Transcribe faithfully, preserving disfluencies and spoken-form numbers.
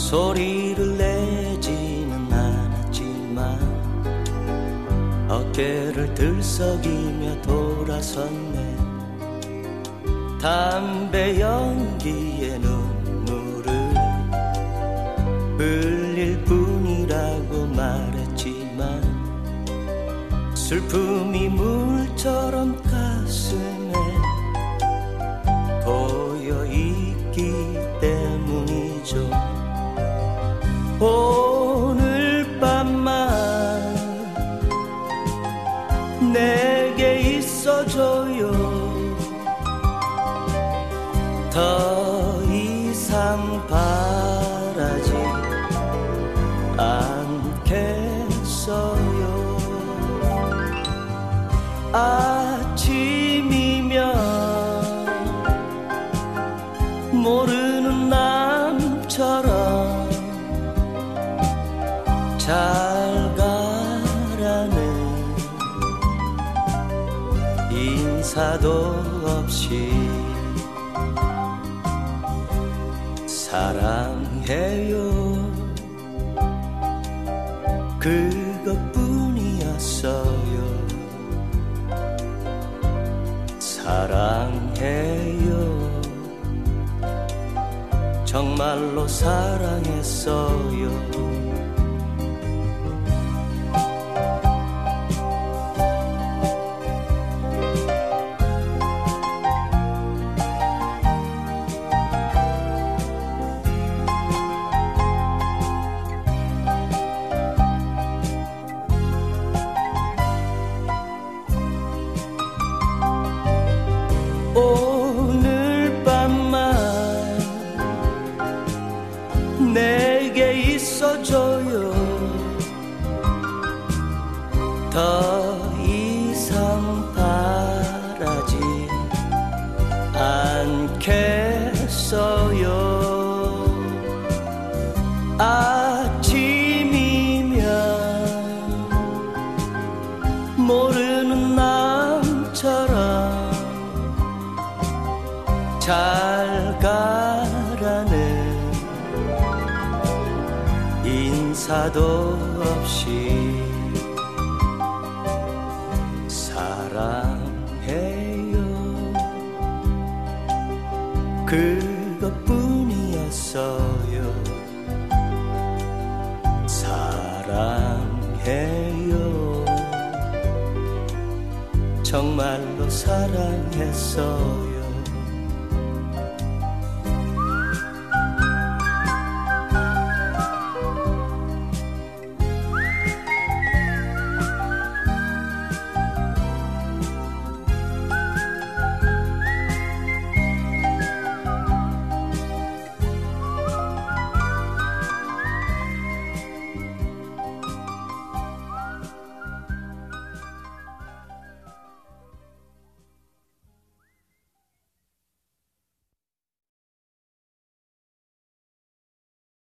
소리를 내지는 않았지만 어깨를 들썩이며 돌아섰네. 담배 연기에 눈물을 흘릴 뿐이라고 말했지만 슬픔이 물처럼 가슴에 고여있기 때문이죠. 오늘 밤만 내게 있어줘요. 더 이상 바라지 않겠어요. 아침이면 모르는 남처럼 잘 가라는 인사도 없이 사랑해요 그것뿐이었어요. 사랑해요 정말로 사랑했어요. 오늘 밤만 내게 있어줘요. 더 이상 바라지 않겠어요. 아침이면 모르는 남처럼 잘 가라는 인사도 없이 사랑해요 그것뿐이었어요. 사랑해요 정말로 사랑했어요.